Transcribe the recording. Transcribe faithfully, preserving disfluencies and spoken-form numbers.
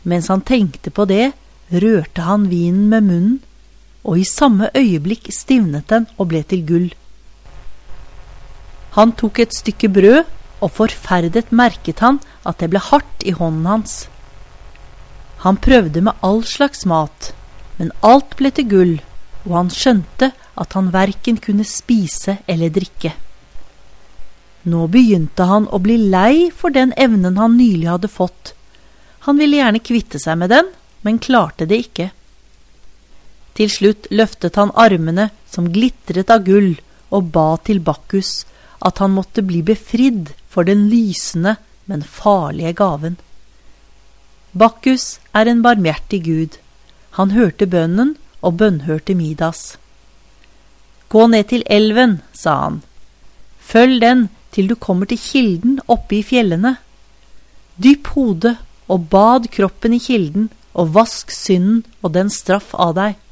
Mens han tenkte på det, rørte han vinen med munnen, og i samme øyeblikk stivnet den og ble til gull. Han tok et stykke brød, og forferdet merket han at det ble hardt i hånden hans. Han prøvde med all slags mat, men alt ble til gull, og han skjønte at han hverken kunne spise eller drikke. Nå begynte han å bli lei for den evnen han nylig hadde fått. Han ville gjerne kvitte seg med den, men klarte det ikke. Til slutt løftet han armene som glitret av gull og ba til Bakkus at han måtte bli befridd for den lysende, men farlige gaven. Bakkus er en barmhjertig Gud. Han hørte bønnen og bønnhørte Midas. «Gå ned til elven», sa han. «Følg den til du kommer til kilden oppe i fjellene. Dypp hodet og bad kroppen i kilden og vask synden og den straff av deg.